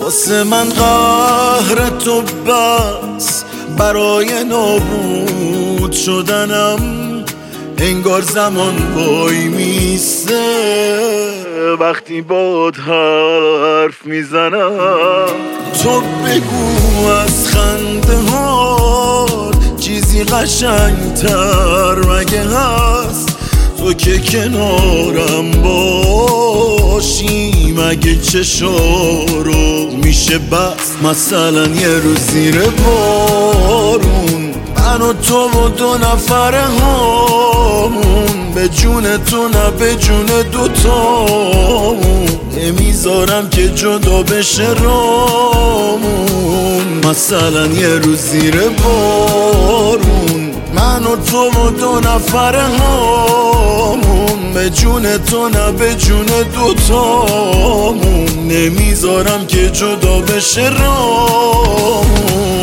واسه من قهر تو بس، برای نابود شدنم انگار زمان وای میسته. وقتی باد حرف میزنم تو بگو از خنده ها چیزی قشنگتر مگه هست؟ تو که کنارم باشی مگه چشارو میشه بس؟ مثلا یه روز زیر بارون من و تو و دو نفره هامون، به جون تو نه به جون دوتامون، نمیذارم که جدا بشه رامون. مثلا یه روز زیر بارون من و تو و دو نفره هامون، به جون تو نه به جون دوتامون، نمیذارم که جدا بشه رامون.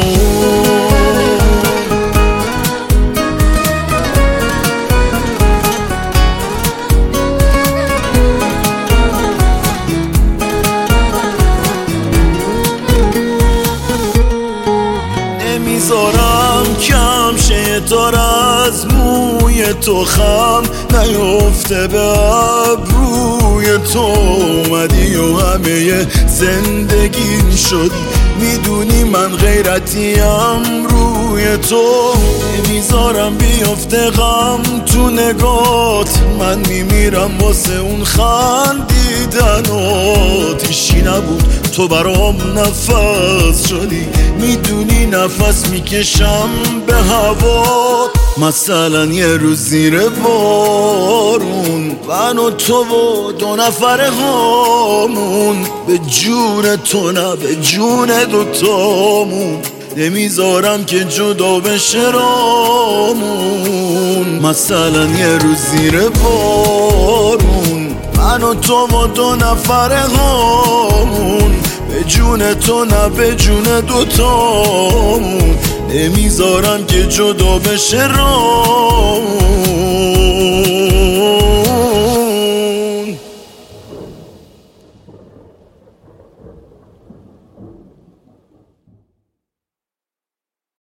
نمیذارم کم شه تار از موی تو خم نیفته به ابروی تو. اومدی و همه زندگی شد، میدونی من غیرتیم روی تو. نمیذارم بیفته غم تو نگات، من میمیرم واسه اون خندیدنات. هیچی نبود تو برام نفس شدی، میدونی نفس میکشم به هوا. مثلا یه روز زیر بارون من و تو و دو نفره هامون، به جون تو نه به جون دوتامون، نمیذارم که جدا بشه رامون. مثلا یه روز زیر بارون من و تو و دو نفره هامون، به جون تو نه به جون دوتامون، نمیذارم که جدا بشه رامون.